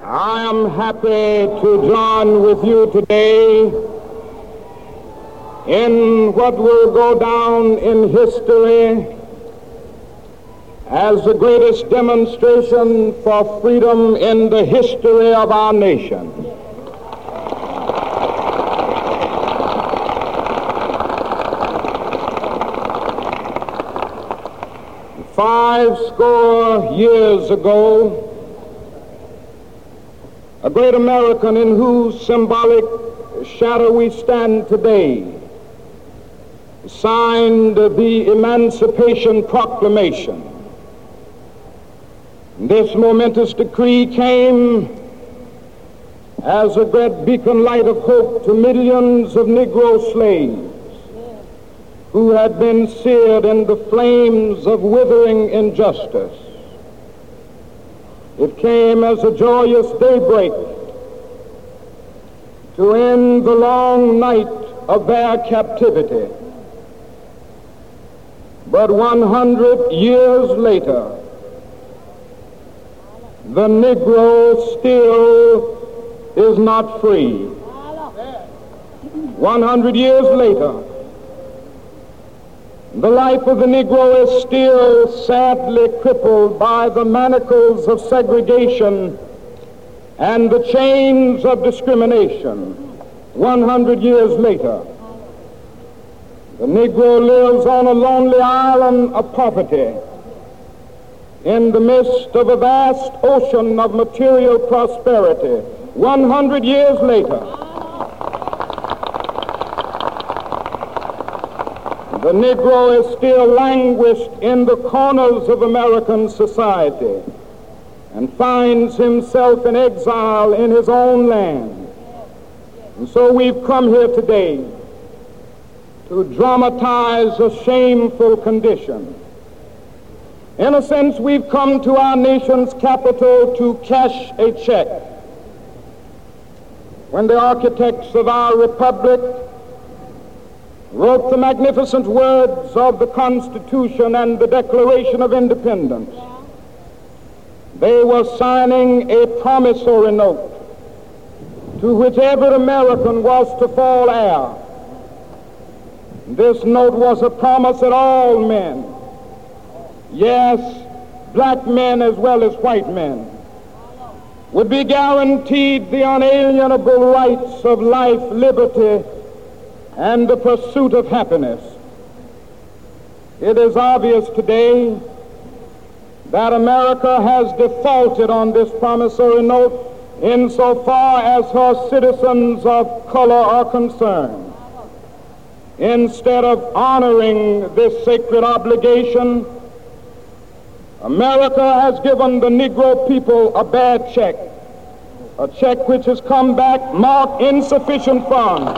I am happy to join with you today in what will go down in history as the greatest demonstration for freedom in the history of our nation. Five score years ago, a great American in whose symbolic shadow we stand today signed the Emancipation Proclamation. This momentous decree came as a great beacon light of hope to millions of Negro slaves who had been seared in the flames of withering injustice. It came as a joyous daybreak to end the long night of their captivity. But 100 years later, the Negro still is not free. 100 years later, the life of the Negro is still sadly crippled by the manacles of segregation and the chains of discrimination. 100 years later, the Negro lives on a lonely island of poverty in the midst of a vast ocean of material prosperity. 100 years later, the Negro is still languished in the corners of American society and finds himself in exile in his own land. And so we've come here today to dramatize a shameful condition. In a sense, we've come to our nation's capital to cash a check. When the architects of our republic wrote the magnificent words of the Constitution and the Declaration of Independence, they were signing a promissory note to which every American was to fall heir. This note was a promise that all men, yes, black men as well as white men, would be guaranteed the unalienable rights of life, liberty, and the pursuit of happiness. It is obvious today that America has defaulted on this promissory note insofar as her citizens of color are concerned. Instead of honoring this sacred obligation, America has given the Negro people a bad check, a check which has come back marked insufficient funds.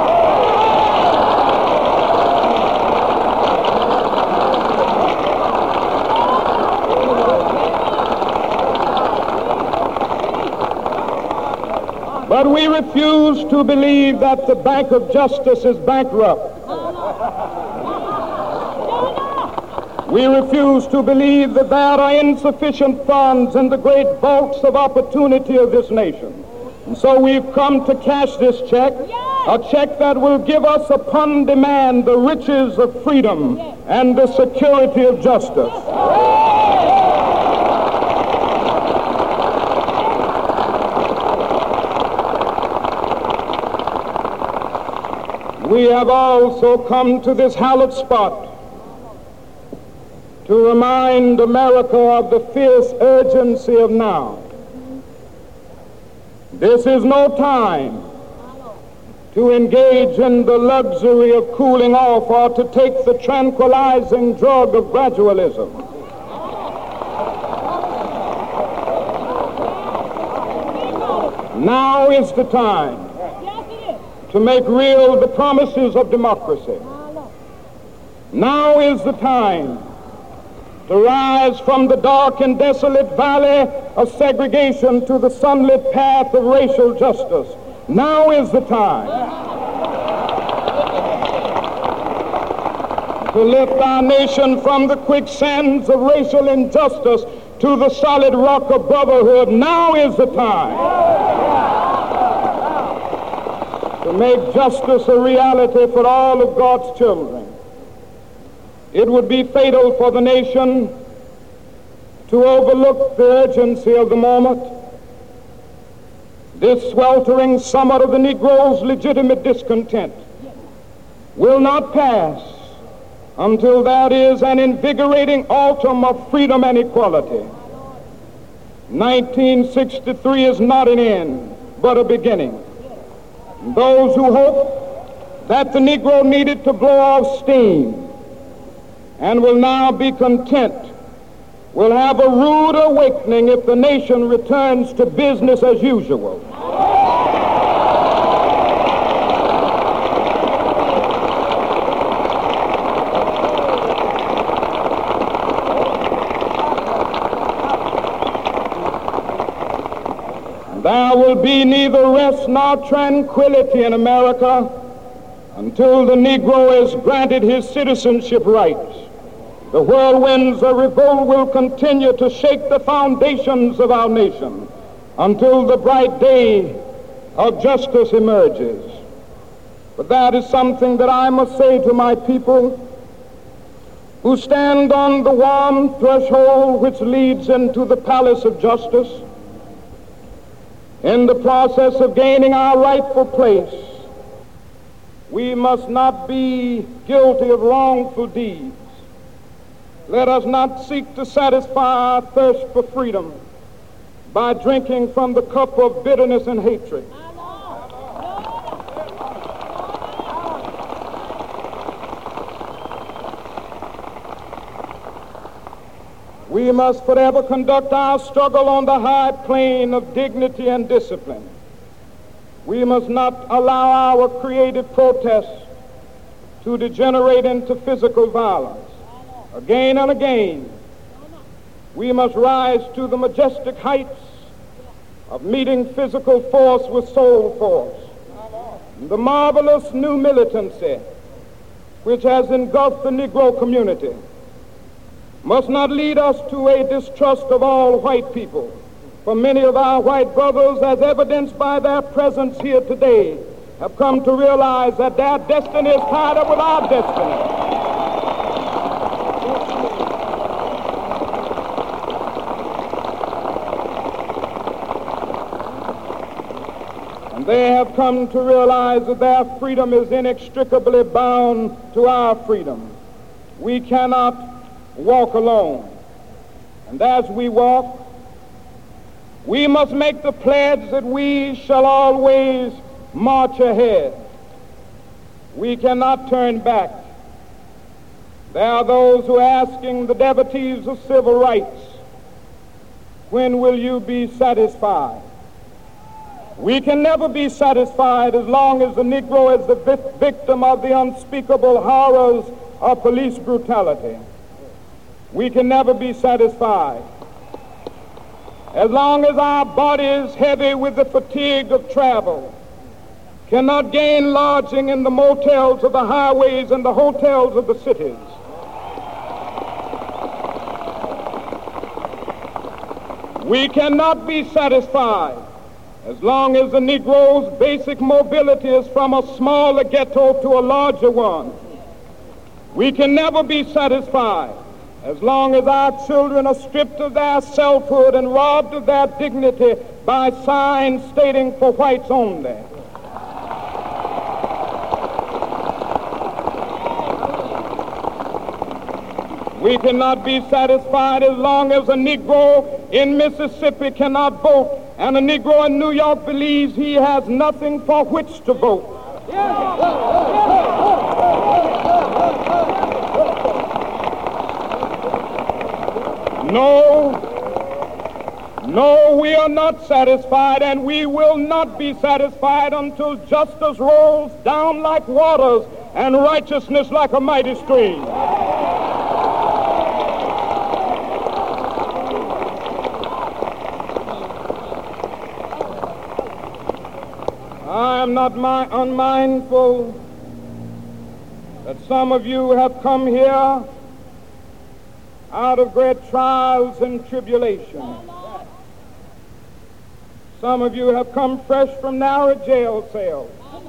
But we refuse to believe that the Bank of Justice is bankrupt. We refuse to believe that there are insufficient funds in the great vaults of opportunity of this nation. And so we've come to cash this check, a check that will give us upon demand the riches of freedom and the security of justice. We have also come to this hallowed spot to remind America of the fierce urgency of now. This is no time to engage in the luxury of cooling off or to take the tranquilizing drug of gradualism. Now is the time to make real the promises of democracy. Now is the time to rise from the dark and desolate valley of segregation to the sunlit path of racial justice. Now is the time to lift our nation from the quicksands of racial injustice to the solid rock of brotherhood. Now is the time to make justice a reality for all of God's children. It would be fatal for the nation to overlook the urgency of the moment. This sweltering summit of the Negro's legitimate discontent will not pass until there is an invigorating autumn of freedom and equality. 1963 is not an end, but a beginning. Those who hope that the Negro needed to blow off steam and will now be content will have a rude awakening if the nation returns to business as usual. There will be neither rest nor tranquility in America until the Negro is granted his citizenship rights. The whirlwinds of revolt will continue to shake the foundations of our nation until the bright day of justice emerges. But that is something that I must say to my people who stand on the warm threshold which leads into the palace of justice. In the process of gaining our rightful place, we must not be guilty of wrongful deeds. Let us not seek to satisfy our thirst for freedom by drinking from the cup of bitterness and hatred. We must forever conduct our struggle on the high plane of dignity and discipline. We must not allow our creative protests to degenerate into physical violence. Again and again, we must rise to the majestic heights of meeting physical force with soul force. The marvelous new militancy which has engulfed the Negro community must not lead us to a distrust of all white people. For many of our white brothers, as evidenced by their presence here today, have come to realize that their destiny is tied up with our destiny. And they have come to realize that their freedom is inextricably bound to our freedom. We cannot walk alone. And as we walk, we must make the pledge that we shall always march ahead. We cannot turn back. There are those who are asking the devotees of civil rights, when will you be satisfied? We can never be satisfied as long as the Negro is the victim of the unspeakable horrors of police brutality. We can never be satisfied as long as our bodies, heavy with the fatigue of travel, cannot gain lodging in the motels of the highways and the hotels of the cities. We cannot be satisfied as long as the Negro's basic mobility is from a smaller ghetto to a larger one. We can never be satisfied as long as our children are stripped of their selfhood and robbed of their dignity by signs stating for whites only. We cannot be satisfied as long as a Negro in Mississippi cannot vote and a Negro in New York believes he has nothing for which to vote. No, we are not satisfied, and we will not be satisfied until justice rolls down like waters and righteousness like a mighty stream. I am not unmindful that some of you have come here out of great trials and tribulation. Some of you have come fresh from narrow jail cells.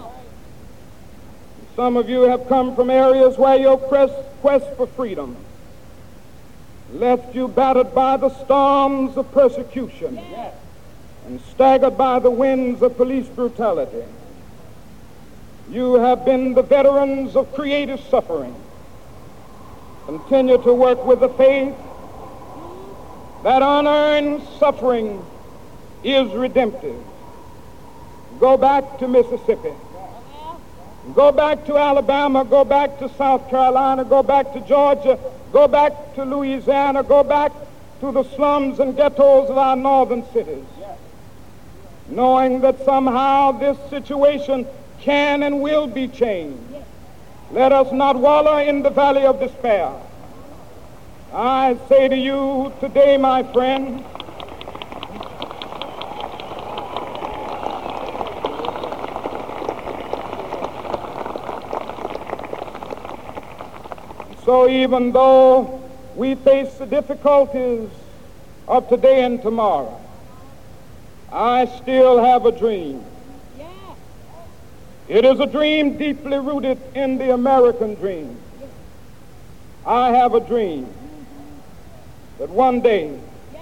Some of you have come from areas where your quest for freedom left you battered by the storms of persecution and staggered by the winds of police brutality. You have been the veterans of creative suffering. Continue to work with the faith that unearned suffering is redemptive. Go back to Mississippi. Go back to Alabama. Go back to South Carolina. Go back to Georgia. Go back to Louisiana. Go back to the slums and ghettos of our northern cities. Knowing that somehow this situation can and will be changed. Let us not wallow in the valley of despair. I say to you today, my friend, so even though we face the difficulties of today and tomorrow, I still have a dream. It is a dream deeply rooted in the American dream. I have a dream that one day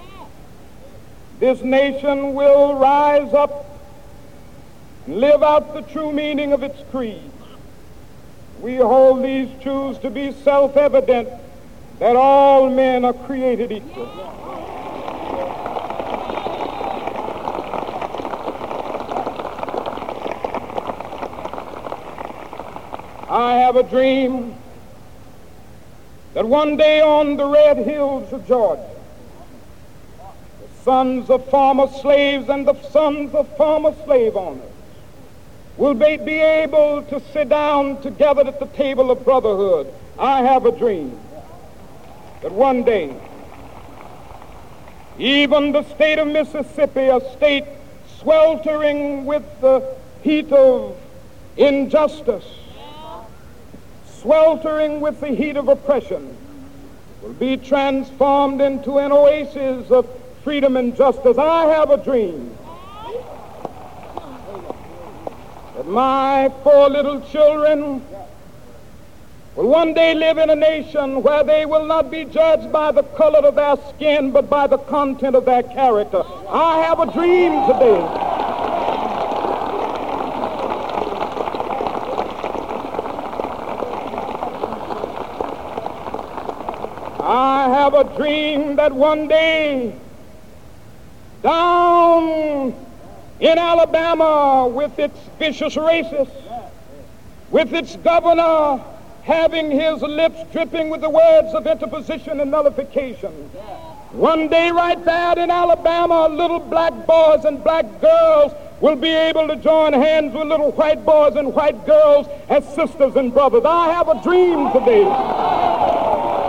this nation will rise up and live out the true meaning of its creed. We hold these truths to be self-evident, that all men are created equal. I have a dream that one day on the red hills of Georgia, the sons of former slaves and the sons of former slave owners will be able to sit down together at the table of brotherhood. I have a dream that one day even the state of Mississippi, a state sweltering with the heat of injustice, sweltering with the heat of oppression, will be transformed into an oasis of freedom and justice. I have a dream that my 4 little children will one day live in a nation where they will not be judged by the color of their skin, but by the content of their character. I have a dream today. I have a dream that one day down in Alabama, with its vicious racists, with its governor having his lips dripping with the words of interposition and nullification, one day right there in Alabama, little black boys and black girls will be able to join hands with little white boys and white girls as sisters and brothers. I have a dream today.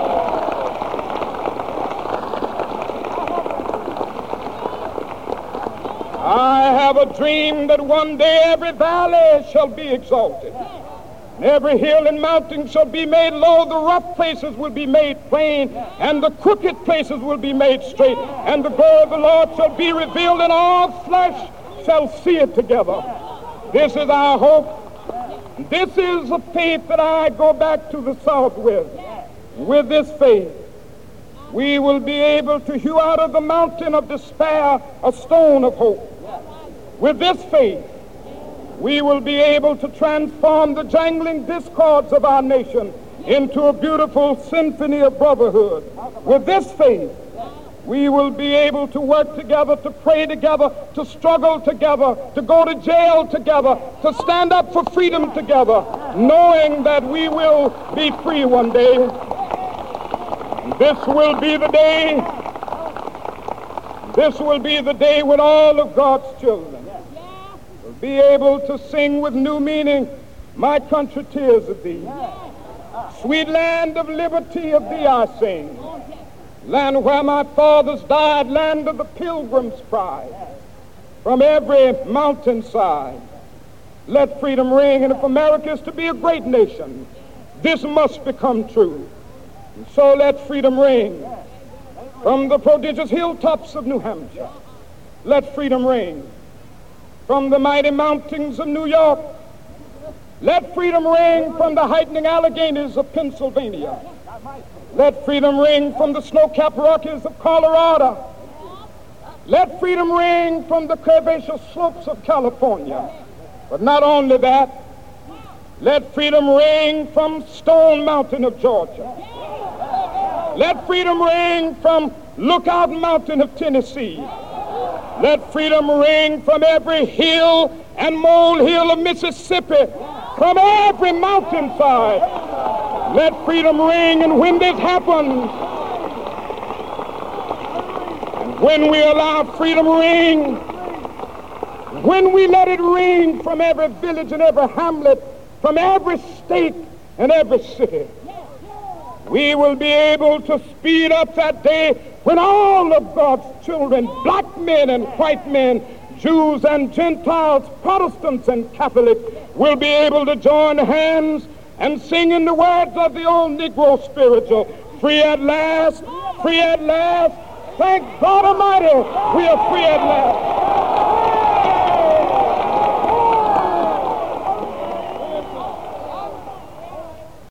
I have a dream that one day every valley shall be exalted, and every hill and mountain shall be made low. The rough places will be made plain, and the crooked places will be made straight, and the glory of the Lord shall be revealed, and all flesh shall see it together. This is our hope. This is the faith that I go back to the South with. With this faith, we will be able to hew out of the mountain of despair a stone of hope. With this faith, we will be able to transform the jangling discords of our nation into a beautiful symphony of brotherhood. With this faith, we will be able to work together, to pray together, to struggle together, to go to jail together, to stand up for freedom together, knowing that we will be free one day. This will be the day. This will be the day when all of God's children will be able to sing with new meaning, "My country, tears of thee. Sweet land of liberty, of thee I sing. Land where my fathers died, land of the pilgrim's pride. From every mountainside, let freedom ring. And if America is to be a great nation, this must become true. And so let freedom ring from the prodigious hilltops of New Hampshire. Let freedom ring from the mighty mountains of New York. Let freedom ring from the heightening Alleghenies of Pennsylvania. Let freedom ring from the snow-capped Rockies of Colorado. Let freedom ring from the curvaceous slopes of California. But not only that, let freedom ring from Stone Mountain of Georgia. Let freedom ring from Lookout Mountain of Tennessee. Let freedom ring from every hill and molehill of Mississippi, from every mountainside. Let freedom ring, and when this happens, and when we allow freedom ring, when we let it ring from every village and every hamlet, from every state and every city, we will be able to speed up that day when all of God's children, black men and white men, Jews and Gentiles, Protestants and Catholics, will be able to join hands and sing in the words of the old Negro spiritual, free at last, thank God Almighty, we are free at last.